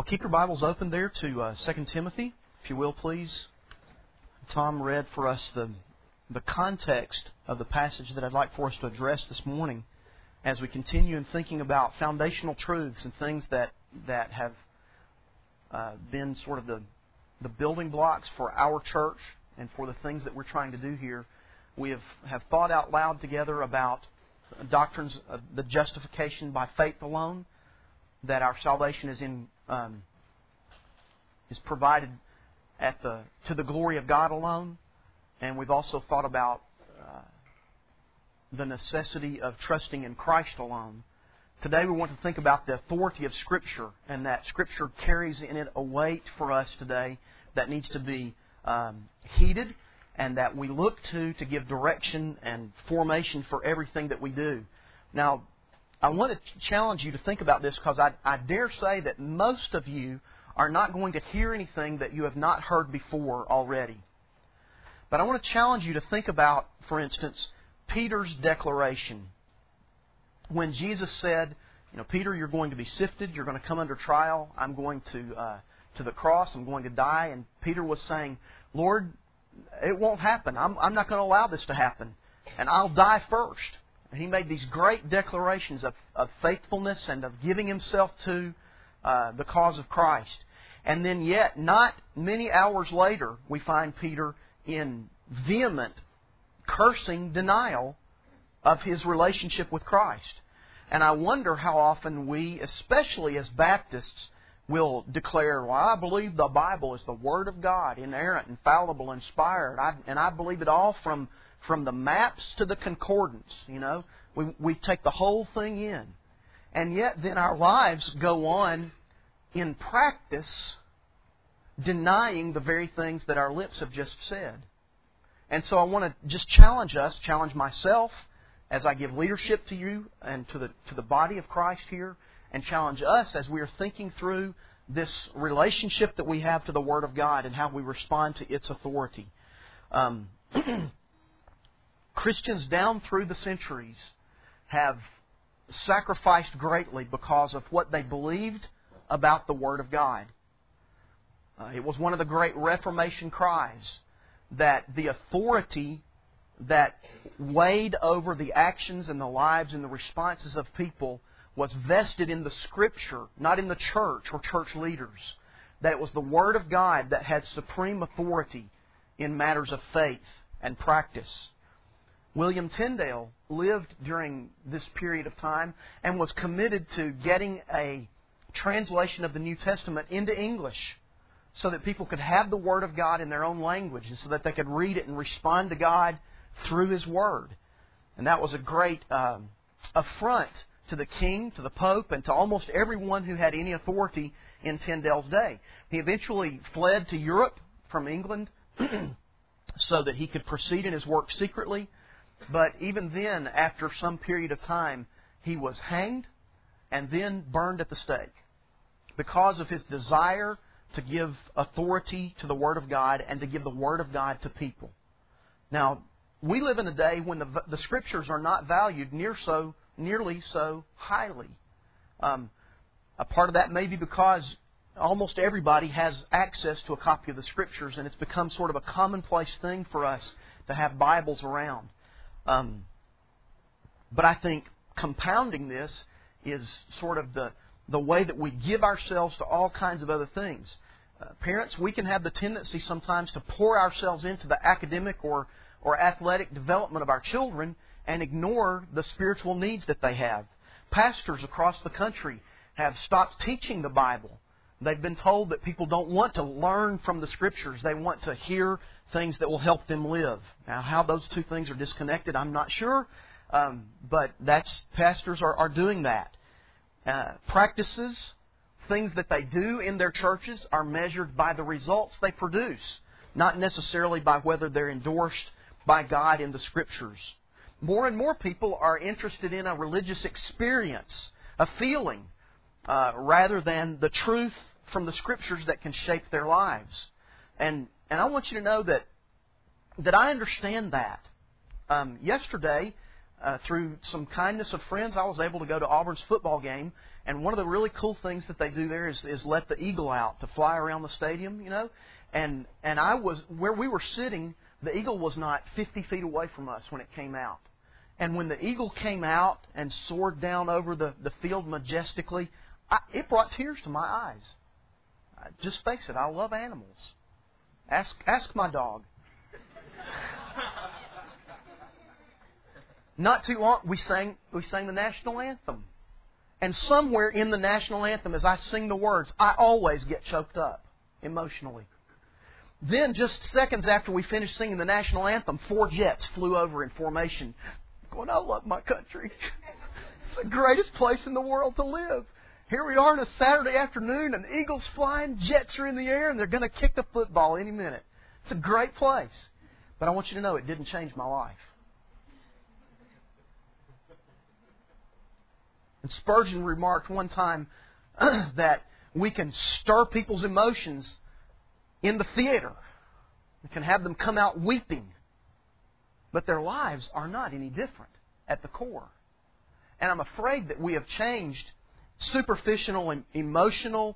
Keep your Bibles open there to 2 Timothy, if you will, please. Tom read for us the context of the passage that I'd like for us to address this morning as we continue in thinking about foundational truths and things that have been sort of the building blocks for our church and for the things that we're trying to do here. We have thought out loud together about doctrines of the justification by faith alone, that our salvation is provided to the glory of God alone, and we've also thought about the necessity of trusting in Christ alone. Today we want to think about the authority of Scripture, and that Scripture carries in it a weight for us today that needs to be heeded, and that we look to give direction and formation for everything that we do. Now, I want to challenge you to think about this, because I dare say that most of you are not going to hear anything that you have not heard before already. But I want to challenge you to think about, for instance, Peter's declaration. When Jesus said, Peter, you're going to be sifted, you're going to come under trial, I'm going to the cross, I'm going to die. And Peter was saying, Lord, it won't happen. I'm not going to allow this to happen. And I'll die first. And he made these great declarations of faithfulness and of giving himself to the cause of Christ. And then yet, not many hours later, we find Peter in vehement, cursing denial of his relationship with Christ. And I wonder how often we, especially as Baptists, will declare, well, I believe the Bible is the Word of God, inerrant, infallible, inspired. And I believe it all from the maps to the concordance. We take the whole thing in. And yet then our lives go on in practice denying the very things that our lips have just said. And so I want to just challenge myself as I give leadership to you and to the body of Christ here, and challenge us as we are thinking through this relationship that we have to the Word of God and how we respond to its authority. Christians down through the centuries have sacrificed greatly because of what they believed about the Word of God. It was one of the great Reformation cries that the authority that weighed over the actions and the lives and the responses of people was vested in the Scripture, not in the church or church leaders. That it was the Word of God that had supreme authority in matters of faith and practice. William Tyndale lived during this period of time and was committed to getting a translation of the New Testament into English so that people could have the Word of God in their own language and so that they could read it and respond to God through His Word. And that was a great affront to the King, to the Pope, and to almost everyone who had any authority in Tyndale's day. He eventually fled to Europe from England so that he could proceed in his work secretly. But even then, after some period of time, he was hanged and then burned at the stake because of his desire to give authority to the Word of God and to give the Word of God to people. Now, we live in a day when the Scriptures are not valued nearly so highly. A part of that may be because almost everybody has access to a copy of the Scriptures, and it's become sort of a commonplace thing for us to have Bibles around. But I think compounding this is sort of the way that we give ourselves to all kinds of other things. Parents, we can have the tendency sometimes to pour ourselves into the academic or athletic development of our children and ignore the spiritual needs that they have. Pastors across the country have stopped teaching the Bible. They've been told that people don't want to learn from the Scriptures. They want to hear things that will help them live. Now, how those two things are disconnected, I'm not sure. But pastors are doing that. Practices, things that they do in their churches are measured by the results they produce, not necessarily by whether they're endorsed by God in the Scriptures. More and more people are interested in a religious experience, a feeling, rather than the truth from the Scriptures that can shape their lives. And I want you to know that I understand that. Yesterday, through some kindness of friends, I was able to go to Auburn's football game, And one of the really cool things that they do there is let the eagle out to fly around the stadium, you know. And I was, where we were sitting, the eagle was not 50 feet away from us when it came out. And when the eagle came out and soared down over the field majestically, it brought tears to my eyes. Just face it, I love animals. Ask my dog. Not too long, we sang the national anthem. And somewhere in the national anthem, as I sing the words, I always get choked up emotionally. Then, just seconds after we finished singing the national anthem, 4 jets flew over in formation. Going, I love my country. It's the greatest place in the world to live. Here we are on a Saturday afternoon, and eagles flying, jets are in the air, and they're going to kick the football any minute. It's a great place. But I want you to know it didn't change my life. And Spurgeon remarked one time that we can stir people's emotions in the theater. We can have them come out weeping. But their lives are not any different at the core. And I'm afraid that we have changed superficial and emotional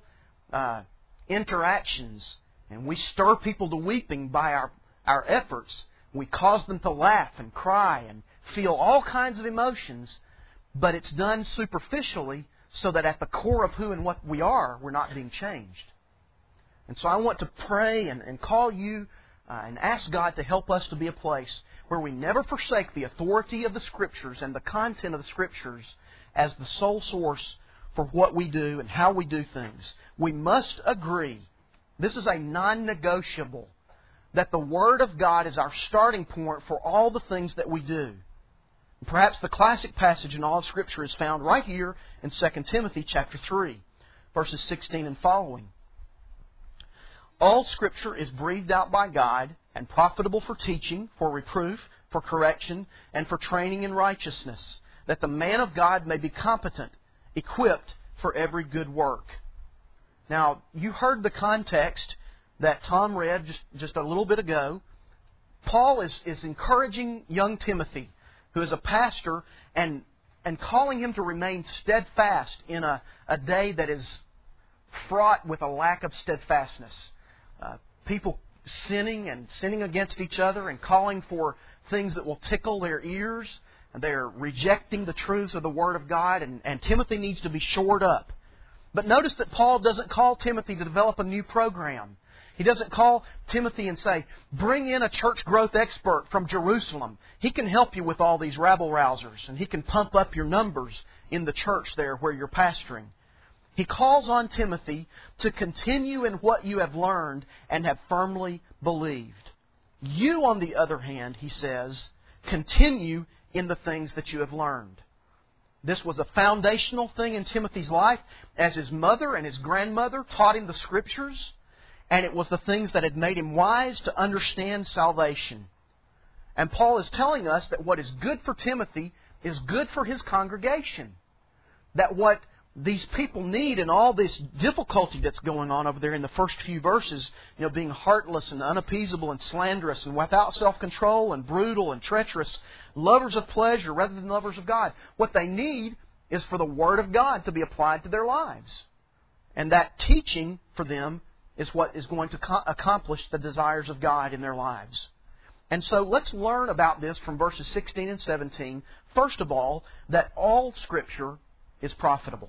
interactions, and we stir people to weeping by our efforts. We cause them to laugh and cry and feel all kinds of emotions, but it's done superficially so that at the core of who and what we are, we're not being changed. And so I want to pray and call you and ask God to help us to be a place where we never forsake the authority of the Scriptures and the content of the Scriptures as the sole source for what we do and how we do things. We must agree, this is a non-negotiable, that the Word of God is our starting point for all the things that we do. Perhaps the classic passage in all of Scripture is found right here in 2 Timothy chapter 3, verses 16 and following. All Scripture is breathed out by God and profitable for teaching, for reproof, for correction, and for training in righteousness, that the man of God may be competent, equipped for every good work. Now, you heard the context that Tom read just a little bit ago. Paul is encouraging young Timothy, who is a pastor, and calling him to remain steadfast in a day that is fraught with a lack of steadfastness. People sinning against each other and calling for things that will tickle their ears. And they're rejecting the truths of the Word of God, and Timothy needs to be shored up. But notice that Paul doesn't call Timothy to develop a new program. He doesn't call Timothy and say, bring in a church growth expert from Jerusalem. He can help you with all these rabble-rousers, and he can pump up your numbers in the church there where you're pastoring. He calls on Timothy to continue in what you have learned and have firmly believed. You, on the other hand, he says, continue in the things that you have learned. This was a foundational thing in Timothy's life, as his mother and his grandmother taught him the Scriptures, and it was the things that had made him wise to understand salvation. And Paul is telling us that what is good for Timothy is good for his congregation. That what these people need in all this difficulty that's going on over there in the first few verses, being heartless and unappeasable and slanderous and without self-control and brutal and treacherous, lovers of pleasure rather than lovers of God. What they need is for the Word of God to be applied to their lives. And that teaching for them is what is going to accomplish the desires of God in their lives. And so let's learn about this from verses 16 and 17. First of all, that all Scripture is profitable.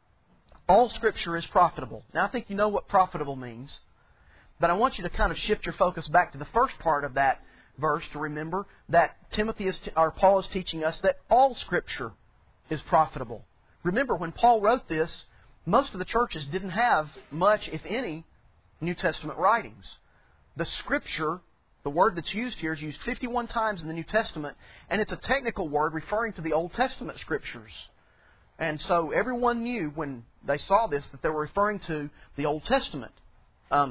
All Scripture is profitable. Now, I think you know what profitable means. But I want you to kind of shift your focus back to the first part of that verse to remember that Paul is teaching us that all Scripture is profitable. Remember, when Paul wrote this, most of the churches didn't have much, if any, New Testament writings. The Scripture, the word that's used here, is used 51 times in the New Testament, and it's a technical word referring to the Old Testament Scriptures. And so everyone knew when they saw this that they were referring to the Old Testament. I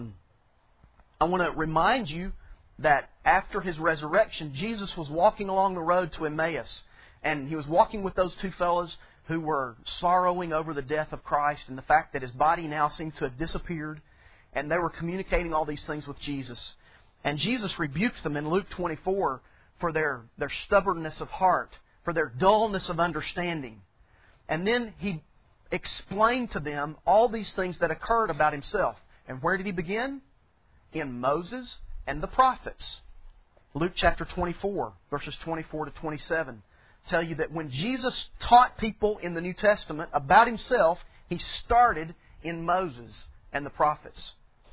want to remind you that after His resurrection, Jesus was walking along the road to Emmaus. And He was walking with those two fellows who were sorrowing over the death of Christ and the fact that His body now seemed to have disappeared. And they were communicating all these things with Jesus. And Jesus rebuked them in Luke 24 for their stubbornness of heart, for their dullness of understanding. And then He explained to them all these things that occurred about Himself. And where did He begin? In Moses and the prophets. Luke chapter 24, verses 24 to 27, tell you that when Jesus taught people in the New Testament about Himself, He started in Moses and the prophets.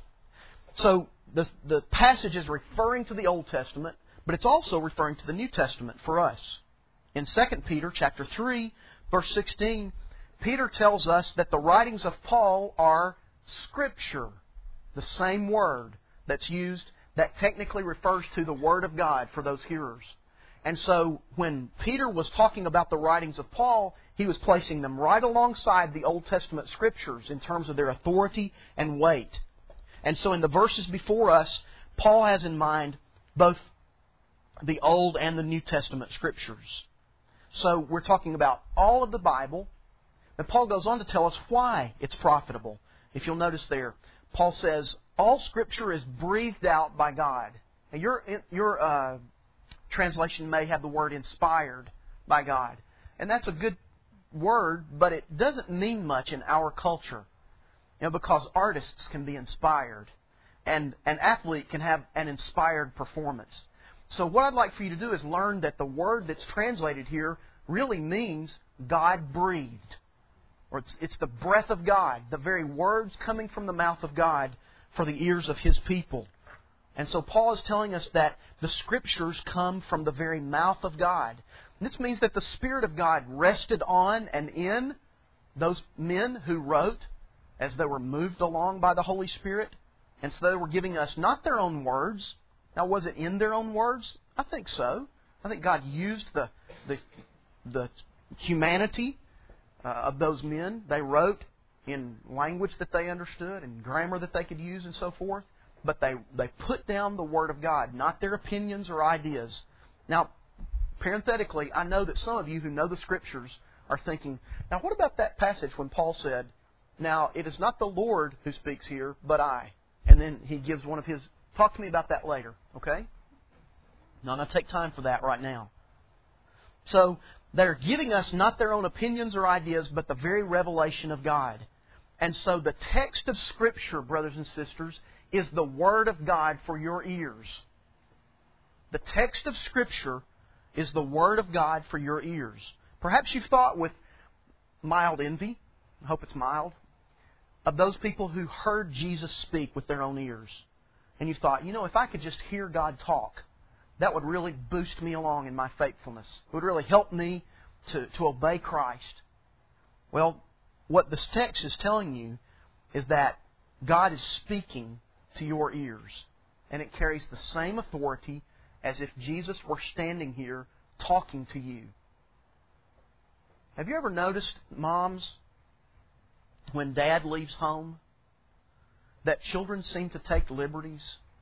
So the passage is referring to the Old Testament, but it's also referring to the New Testament for us. In 2 Peter chapter 3, verse 16, Peter tells us that the writings of Paul are Scripture, the same word that's used that technically refers to the Word of God for those hearers. And so when Peter was talking about the writings of Paul, he was placing them right alongside the Old Testament Scriptures in terms of their authority and weight. And so in the verses before us, Paul has in mind both the Old and the New Testament Scriptures. So we're talking about all of the Bible. And Paul goes on to tell us why it's profitable. If you'll notice there, Paul says, all Scripture is breathed out by God. Now your translation may have the word inspired by God. And that's a good word, but it doesn't mean much in our culture. Because artists can be inspired. And an athlete can have an inspired performance. So what I'd like for you to do is learn that the word that's translated here really means God breathed. Or it's the breath of God, the very words coming from the mouth of God for the ears of His people. And so Paul is telling us that the Scriptures come from the very mouth of God. This means that the Spirit of God rested on and in those men who wrote as they were moved along by the Holy Spirit. And so they were giving us not their own words. Now, was it in their own words? I think so. I think God used the humanity of those men. They wrote in language that they understood and grammar that they could use and so forth. But they put down the Word of God, not their opinions or ideas. Now, parenthetically, I know that some of you who know the Scriptures are thinking, now what about that passage when Paul said, now it is not the Lord who speaks here, but I. And then he gives one of his, talk to me about that later, okay? No, I'm going to take time for that right now. So, they're giving us not their own opinions or ideas, but the very revelation of God. And so the text of Scripture, brothers and sisters, is the Word of God for your ears. The text of Scripture is the Word of God for your ears. Perhaps you've thought with mild envy, I hope it's mild, of those people who heard Jesus speak with their own ears. And you've thought, if I could just hear God talk, that would really boost me along in my faithfulness. It would really help me to obey Christ. Well, what this text is telling you is that God is speaking to your ears. And it carries the same authority as if Jesus were standing here talking to you. Have you ever noticed, moms, when Dad leaves home, that children seem to take liberties?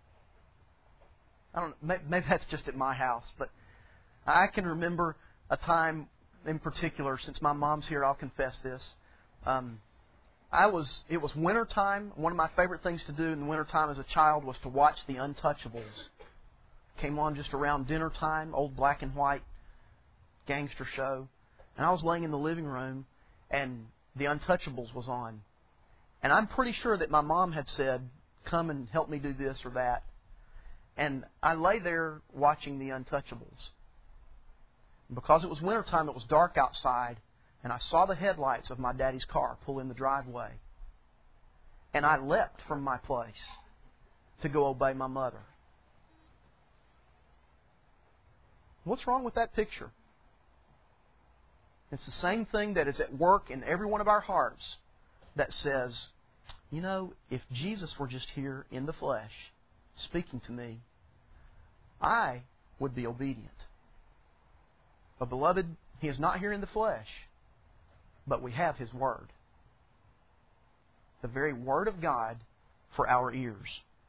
I don't know, maybe that's just at my house, but I can remember a time in particular, since my mom's here, I'll confess this. It was wintertime. One of my favorite things to do in the wintertime as a child was to watch The Untouchables. Came on just around dinner time, old black and white gangster show. And I was laying in the living room, and The Untouchables was on. And I'm pretty sure that my mom had said, come and help me do this or that. And I lay there watching The Untouchables. And because it was wintertime, it was dark outside, and I saw the headlights of my daddy's car pull in the driveway. And I leapt from my place to go obey my mother. What's wrong with that picture? It's the same thing that is at work in every one of our hearts that says, if Jesus were just here in the flesh, speaking to me, I would be obedient. But beloved, He is not here in the flesh, but we have His Word. The very Word of God for our ears.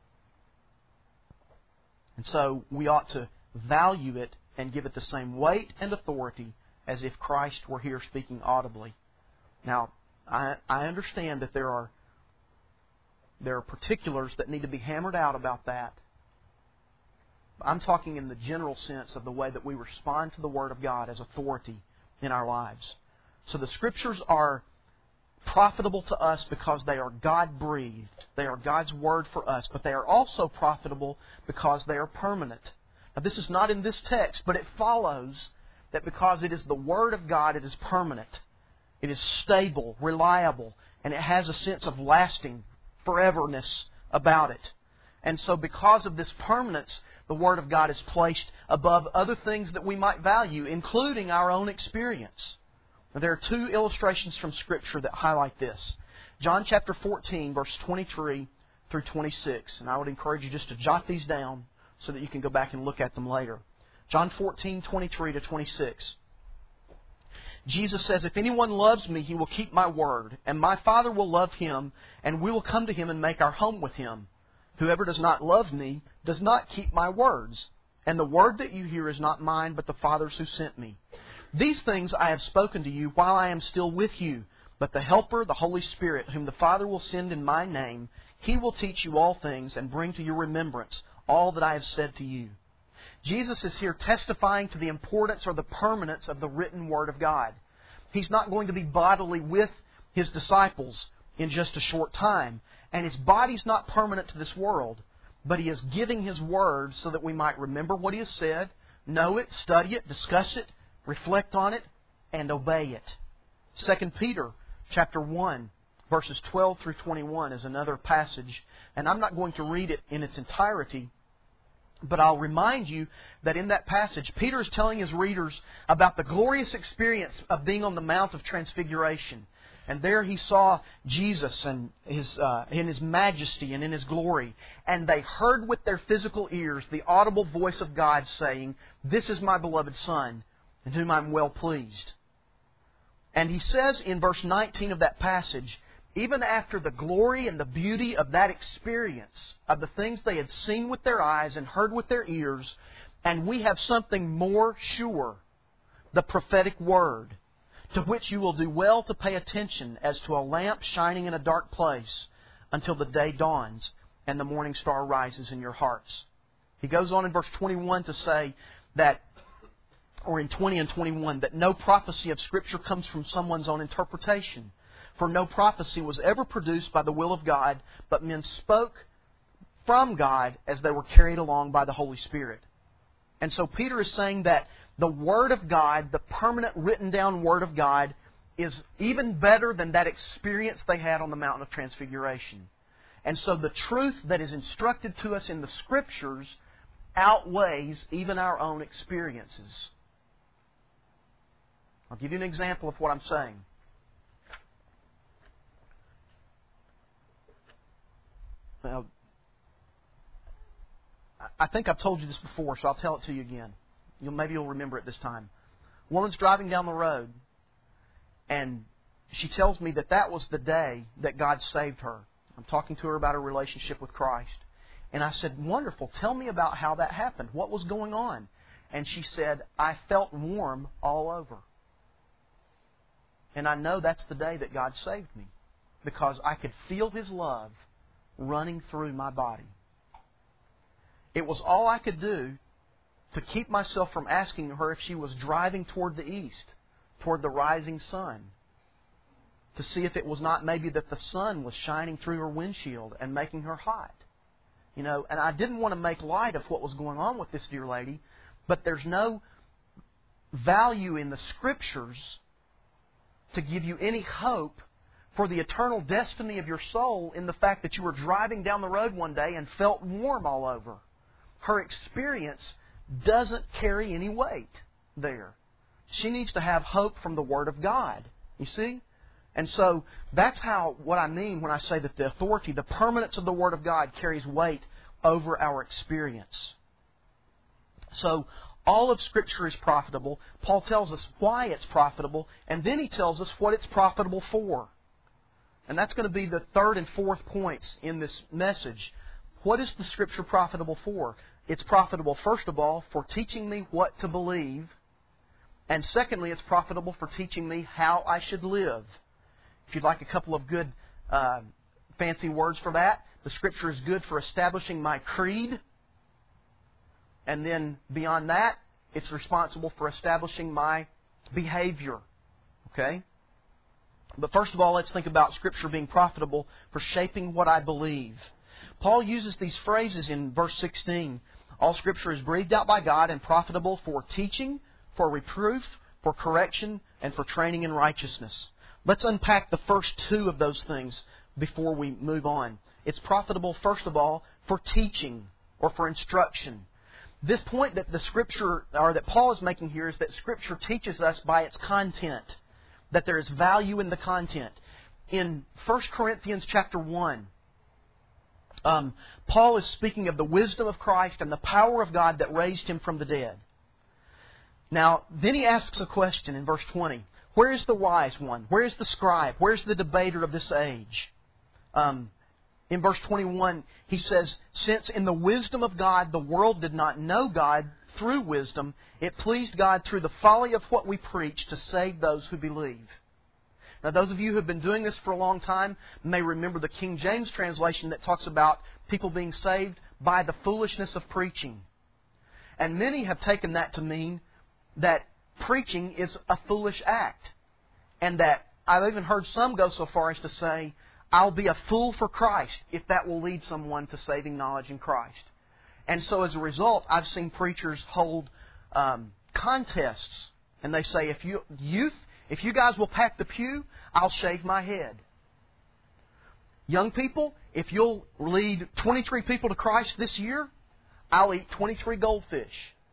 And so we ought to value it and give it the same weight and authority as if Christ were here speaking audibly. Now, I understand that there are particulars that need to be hammered out about that. I'm talking in the general sense of the way that we respond to the Word of God as authority in our lives. So the Scriptures are profitable to us because they are God-breathed. They are God's Word for us. But they are also profitable because they are permanent. Now, this is not in this text, but it follows that because it is the Word of God, it is permanent. It is stable, reliable, and it has a sense of lasting foreverness about it. And so because of this permanence, the Word of God is placed above other things that we might value, including our own experience. There are two illustrations from Scripture that highlight this. John chapter 14, verse 23 through 26. And I would encourage you just to jot these down so that you can go back and look at them later. John 14, 23 to 26. Jesus says, "If anyone loves me, he will keep my word, and my Father will love him, and we will come to him and make our home with him. Whoever does not love me does not keep my words. And the word that you hear is not mine, but the Father's who sent me. These things I have spoken to you while I am still with you. But the Helper, the Holy Spirit, whom the Father will send in my name, He will teach you all things and bring to your remembrance all that I have said to you." Jesus is here testifying to the importance or the permanence of the written Word of God. He's not going to be bodily with His disciples in just a short time. And His body's not permanent to this world. But He is giving His Word so that we might remember what He has said, know it, study it, discuss it, reflect on it, and obey it. 2 Peter chapter 1, verses 12 through 21 is another passage. And I'm not going to read it in its entirety, but I'll remind you that in that passage, Peter is telling his readers about the glorious experience of being on the Mount of Transfiguration. And there he saw Jesus and in His majesty and in His glory. And they heard with their physical ears the audible voice of God saying, "This is my beloved Son, in whom I'm well pleased." And he says in verse 19 of that passage, even after the glory and the beauty of that experience, of the things they had seen with their eyes and heard with their ears, and we have something more sure, the prophetic word, to which you will do well to pay attention as to a lamp shining in a dark place until the day dawns and the morning star rises in your hearts. He goes on in verse 21 to say that, or in 20 and 21, that no prophecy of Scripture comes from someone's own interpretation. For no prophecy was ever produced by the will of God, but men spoke from God as they were carried along by the Holy Spirit. And so Peter is saying that the Word of God, the permanent written down Word of God, is even better than that experience they had on the Mountain of Transfiguration. And so the truth that is instructed to us in the Scriptures outweighs even our own experiences. I'll give you an example of what I'm saying. Now, I think I've told you this before, so I'll tell it to you again. Maybe you'll remember it this time. A woman's driving down the road, and she tells me that that was the day that God saved her. I'm talking to her about her relationship with Christ. And I said, "Wonderful, tell me about how that happened. What was going on?" And she said, "I felt warm all over." And I know that's the day that God saved me, because I could feel His love running through my body. It was all I could do to keep myself from asking her if she was driving toward the east, toward the rising sun, to see if it was not maybe that the sun was shining through her windshield and making her hot. You know, and I didn't want to make light of what was going on with this dear lady, but there's no value in the Scriptures to give you any hope for the eternal destiny of your soul in the fact that you were driving down the road one day and felt warm all over. Her experience doesn't carry any weight there. She needs to have hope from the Word of God. You see? And so that's what I mean when I say that the authority, the permanence of the Word of God carries weight over our experience. So all of Scripture is profitable. Paul tells us why it's profitable, and then he tells us what it's profitable for. And that's going to be the third and fourth points in this message. What is the Scripture profitable for? It's profitable, first of all, for teaching me what to believe. And secondly, it's profitable for teaching me how I should live. If you'd like a couple of good fancy words for that, the Scripture is good for establishing my creed. And then beyond that, it's responsible for establishing my behavior. Okay? But first of all, let's think about Scripture being profitable for shaping what I believe. Paul uses these phrases in verse 16. All Scripture is breathed out by God and profitable for teaching, for reproof, for correction, and for training in righteousness. Let's unpack the first two of those things before we move on. It's profitable, first of all, for teaching or for instruction. This point that the Scripture, or that Paul is making here, is that Scripture teaches us by its content, that there is value in the content. In 1 Corinthians chapter 1, Paul is speaking of the wisdom of Christ and the power of God that raised Him from the dead. Now, then he asks a question in verse 20. Where is the wise one? Where is the scribe? Where is the debater of this age? In verse 21, he says, since in the wisdom of God the world did not know God through wisdom, it pleased God through the folly of what we preach to save those who believe. Now, those of you who have been doing this for a long time may remember the King James translation that talks about people being saved by the foolishness of preaching. And many have taken that to mean that preaching is a foolish act. And that I've even heard some go so far as to say, I'll be a fool for Christ if that will lead someone to saving knowledge in Christ. And so as a result, I've seen preachers hold contests. And they say, if you guys will pack the pew, I'll shave my head. Young people, if you'll lead 23 people to Christ this year, I'll eat 23 goldfish.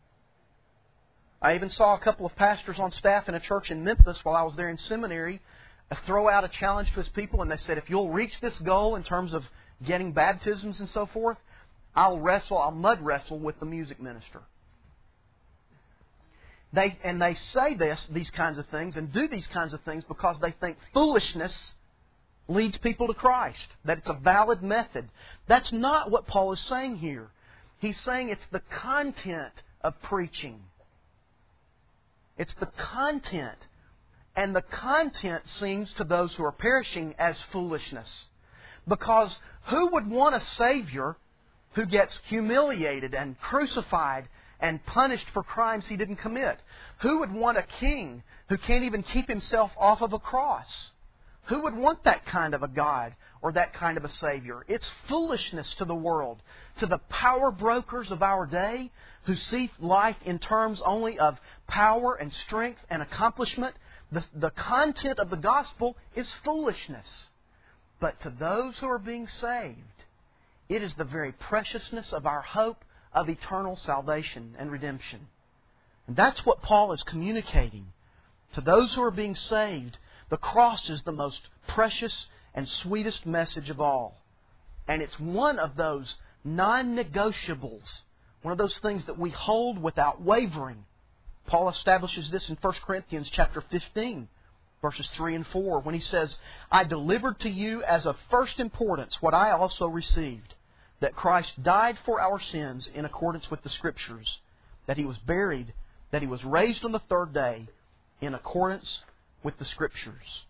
I even saw a couple of pastors on staff in a church in Memphis while I was there in seminary throw out a challenge to his people, and they said, if you'll reach this goal in terms of getting baptisms and so forth, I'll mud wrestle with the music minister. They say these kinds of things and do these kinds of things because they think foolishness leads people to Christ, that it's a valid method. That's not what Paul is saying here. He's saying it's the content of preaching. It's the content. And the content seems to those who are perishing as foolishness. Because who would want a Savior who gets humiliated and crucified and punished for crimes He didn't commit? Who would want a king who can't even keep himself off of a cross? Who would want that kind of a God or that kind of a Savior? It's foolishness to the world, to the power brokers of our day who see life in terms only of power and strength and accomplishment. The content of the gospel is foolishness. But to those who are being saved, it is the very preciousness of our hope of eternal salvation and redemption. And that's what Paul is communicating. To those who are being saved, the cross is the most precious and sweetest message of all. And it's one of those non-negotiables, one of those things that we hold without wavering. Paul establishes this in 1 Corinthians chapter 15, verses 3 and 4, when he says, I delivered to you as of first importance what I also received, that Christ died for our sins in accordance with the Scriptures, that He was buried, that He was raised on the third day in accordance with the Scriptures.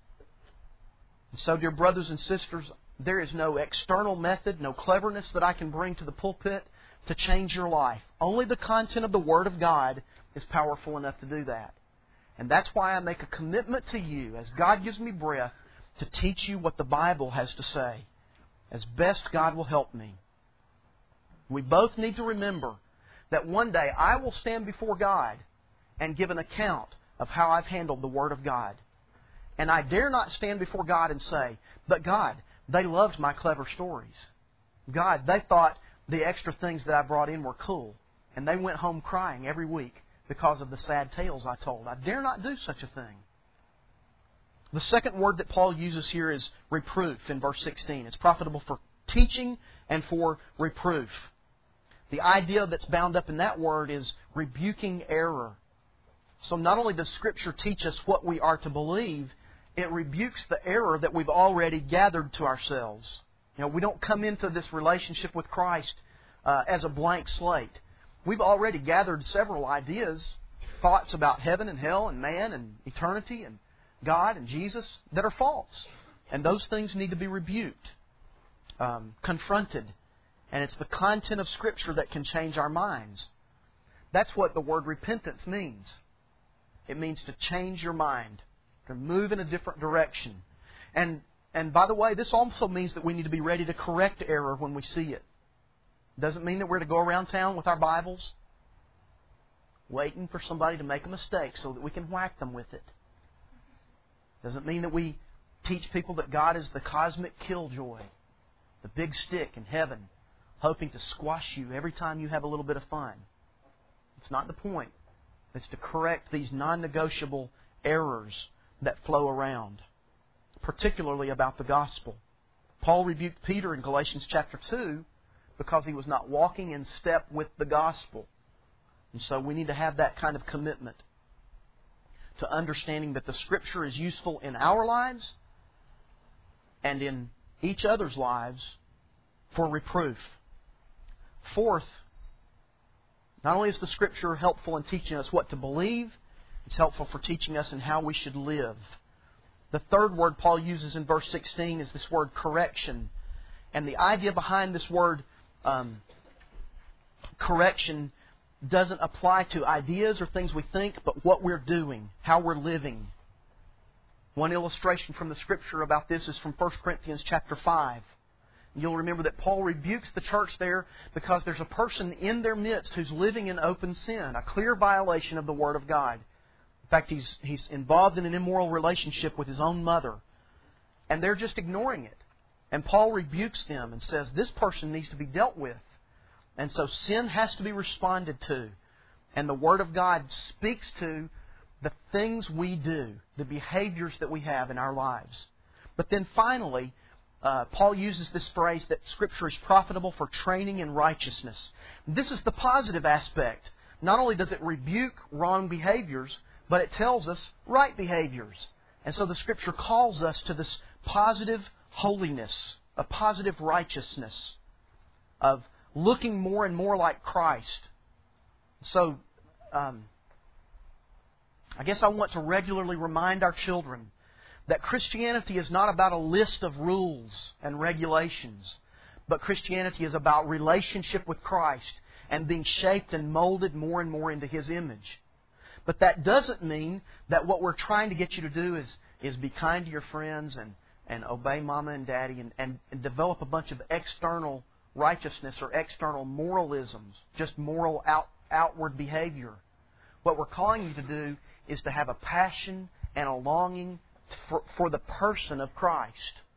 And so, dear brothers and sisters, there is no external method, no cleverness that I can bring to the pulpit to change your life. Only the content of the Word of God is powerful enough to do that. And that's why I make a commitment to you, as God gives me breath, to teach you what the Bible has to say, as best God will help me. We both need to remember that one day I will stand before God and give an account of how I've handled the Word of God. And I dare not stand before God and say, but God, they loved my clever stories. God, they thought the extra things that I brought in were cool. And they went home crying every week because of the sad tales I told. I dare not do such a thing. The second word that Paul uses here is reproof in verse 16. It's profitable for teaching and for reproof. The idea that's bound up in that word is rebuking error. So not only does Scripture teach us what we are to believe, it rebukes the error that we've already gathered to ourselves. You know, we don't come into this relationship with Christ as a blank slate. We've already gathered several ideas, thoughts about heaven and hell and man and eternity and God and Jesus that are false. And those things need to be rebuked, confronted. And it's the content of Scripture that can change our minds. That's what the word repentance means. It means to change your mind, to move in a different direction. And by the way, this also means that we need to be ready to correct error when we see it. Doesn't mean that we're to go around town with our Bibles waiting for somebody to make a mistake so that we can whack them with it. Doesn't mean that we teach people that God is the cosmic killjoy, the big stick in heaven, hoping to squash you every time you have a little bit of fun. It's not the point. It's to correct these non-negotiable errors that flow around, particularly about the gospel. Paul rebuked Peter in Galatians chapter 2 because he was not walking in step with the gospel. And so we need to have that kind of commitment to understanding that the Scripture is useful in our lives and in each other's lives for reproof. Fourth, not only is the Scripture helpful in teaching us what to believe, it's helpful for teaching us in how we should live. The third word Paul uses in verse 16 is this word correction. And the idea behind this word correction doesn't apply to ideas or things we think, but what we're doing, how we're living. One illustration from the Scripture about this is from 1 Corinthians chapter 5. You'll remember that Paul rebukes the church there because there's a person in their midst who's living in open sin, a clear violation of the Word of God. In fact, he's involved in an immoral relationship with his own mother. And they're just ignoring it. And Paul rebukes them and says, this person needs to be dealt with. And so sin has to be responded to. And the Word of God speaks to the things we do, the behaviors that we have in our lives. But then finally, Paul uses this phrase that Scripture is profitable for training in righteousness. This is the positive aspect. Not only does it rebuke wrong behaviors, but it tells us right behaviors. And so the Scripture calls us to this positive holiness, a positive righteousness of looking more and more like Christ. So, I guess I want to regularly remind our children that Christianity is not about a list of rules and regulations, but Christianity is about relationship with Christ and being shaped and molded more and more into His image. But that doesn't mean that what we're trying to get you to do is be kind to your friends and obey Mama and Daddy and develop a bunch of external righteousness or external moralisms, just moral outward behavior. What we're calling you to do is to have a passion and a longing for the person of Christ.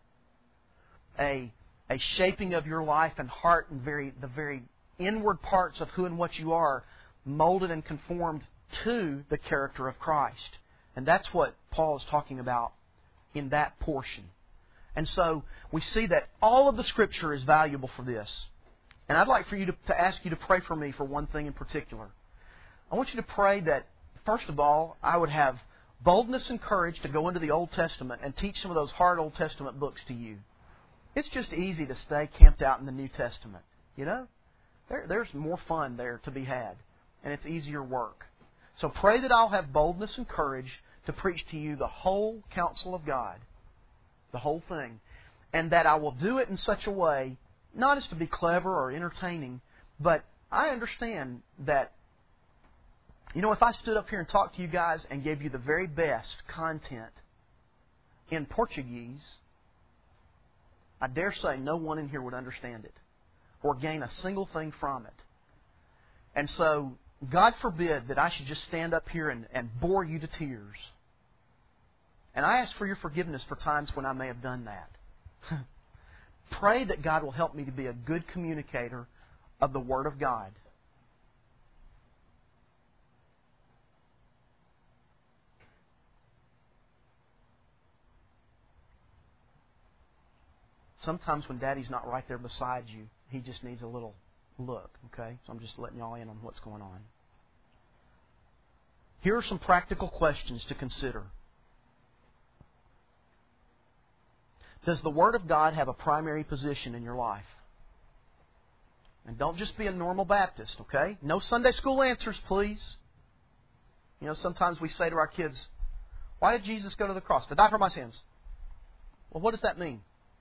A shaping of your life and heart and the very inward parts of who and what you are molded and conformed to the character of Christ. And that's what Paul is talking about in that portion. And so we see that all of the Scripture is valuable for this. And I'd like for you to ask you to pray for me for one thing in particular. I want you to pray that, first of all, I would have boldness and courage to go into the Old Testament and teach some of those hard Old Testament books to you. It's just easy to stay camped out in the New Testament. You know? There's more fun there to be had. And it's easier work. So pray that I'll have boldness and courage to preach to you the whole counsel of God. The whole thing. And that I will do it in such a way, not as to be clever or entertaining, but I understand that, if I stood up here and talked to you guys and gave you the very best content in Portuguese, I dare say no one in here would understand it or gain a single thing from it. And so, God forbid that I should just stand up here and bore you to tears. And I ask for your forgiveness for times when I may have done that. Pray that God will help me to be a good communicator of the Word of God. Sometimes when Daddy's not right there beside you, he just needs a little look, okay? So I'm just letting y'all in on what's going on. Here are some practical questions to consider. Does the Word of God have a primary position in your life? And don't just be a normal Baptist, okay? No Sunday school answers, please. Sometimes we say to our kids, why did Jesus go to the cross? To die for my sins. Well, what does that mean?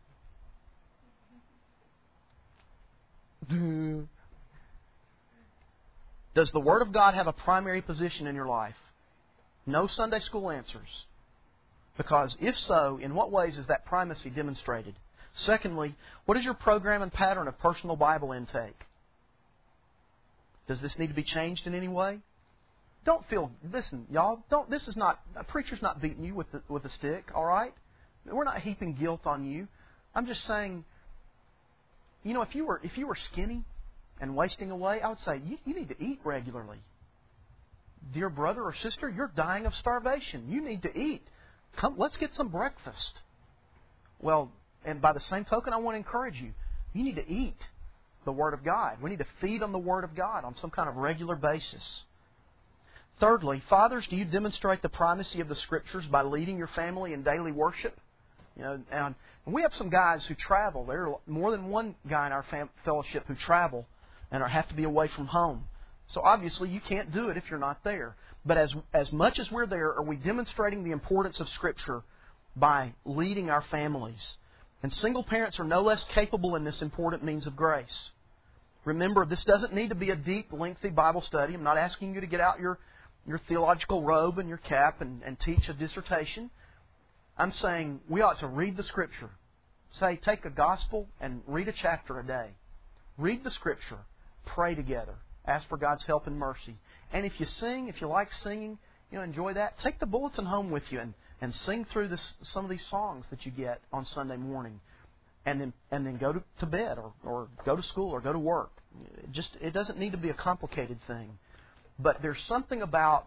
Does the Word of God have a primary position in your life? No Sunday school answers. Because if so, in what ways is that primacy demonstrated? Secondly, what is your program and pattern of personal Bible intake? Does this need to be changed in any way? Listen, y'all, a preacher's not beating you with a stick, all right? We're not heaping guilt on you. I'm just saying, if you were skinny and wasting away, I would say, you need to eat regularly. Dear brother or sister, you're dying of starvation. You need to eat. Come, let's get some breakfast. Well, and by the same token, I want to encourage you. You need to eat the Word of God. We need to feed on the Word of God on some kind of regular basis. Thirdly, fathers, do you demonstrate the primacy of the Scriptures by leading your family in daily worship? And we have some guys who travel. There are more than one guy in our fellowship who travel and have to be away from home. So obviously you can't do it if you're not there. But as much as we're there, are we demonstrating the importance of Scripture by leading our families? And single parents are no less capable in this important means of grace. Remember, this doesn't need to be a deep, lengthy Bible study. I'm not asking you to get out your theological robe and your cap and teach a dissertation. I'm saying we ought to read the Scripture. Say, take a gospel and read a chapter a day. Read the Scripture. Pray together. Ask for God's help and mercy. And if you sing, if you like singing, enjoy that. Take the bulletin home with you and sing through some of these songs that you get on Sunday morning. And then go to bed or go to school or go to work. It doesn't need to be a complicated thing. But there's something about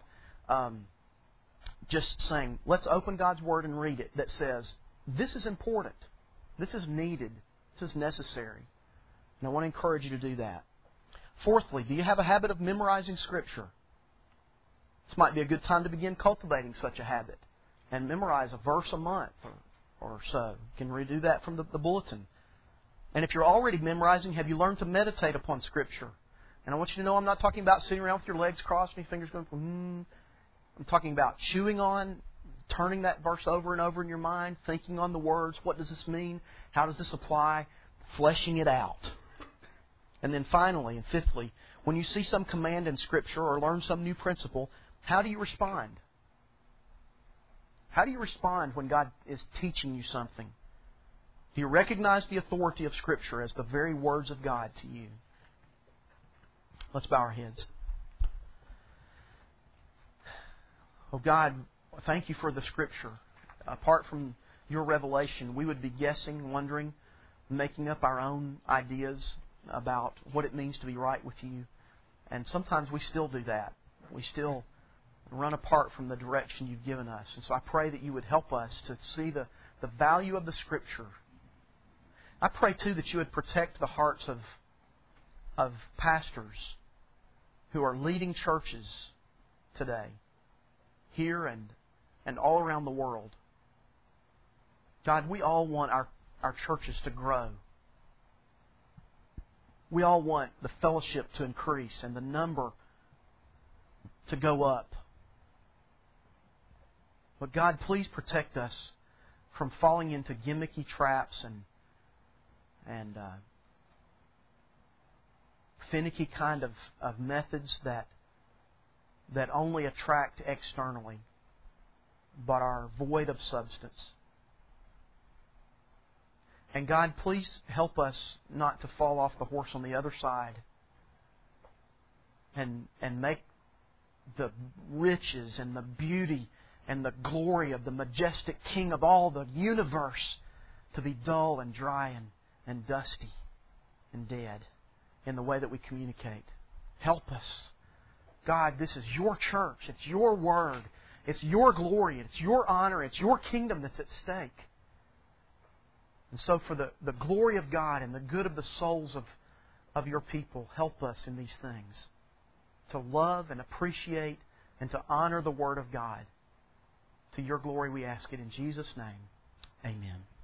just saying, let's open God's Word and read it, that says, this is important. This is needed. This is necessary. And I want to encourage you to do that. Fourthly, do you have a habit of memorizing Scripture? This might be a good time to begin cultivating such a habit and memorize a verse a month or so. You can redo that from the bulletin. And if you're already memorizing, have you learned to meditate upon Scripture? And I want you to know I'm not talking about sitting around with your legs crossed and your fingers going, I'm talking about chewing on, turning that verse over and over in your mind, thinking on the words. What does this mean? How does this apply? Fleshing it out. And then finally and fifthly, when you see some command in Scripture or learn some new principle, how do you respond? How do you respond when God is teaching you something? Do you recognize the authority of Scripture as the very words of God to you? Let's bow our heads. Oh God, thank you for the Scripture. Apart from your revelation, we would be guessing, wondering, making up our own ideas about what it means to be right with you. And sometimes we still do that. We still run apart from the direction you've given us. And so I pray that you would help us to see the value of the Scripture. I pray, too, that you would protect the hearts of pastors who are leading churches today, here and all around the world. God, we all want our churches to grow. We all want the fellowship to increase and the number to go up. But God, please protect us from falling into gimmicky traps and finicky kind of methods that only attract externally, but are void of substance. And God, please help us not to fall off the horse on the other side and make the riches and the beauty and the glory of the majestic King of all the universe to be dull and dry and dusty and dead in the way that we communicate. Help us. God, this is your church. It's your word. It's your glory. It's your honor. It's your kingdom that's at stake. And so for the glory of God and the good of the souls of your people, help us in these things to love and appreciate and to honor the Word of God. To your glory we ask it in Jesus' name. Amen.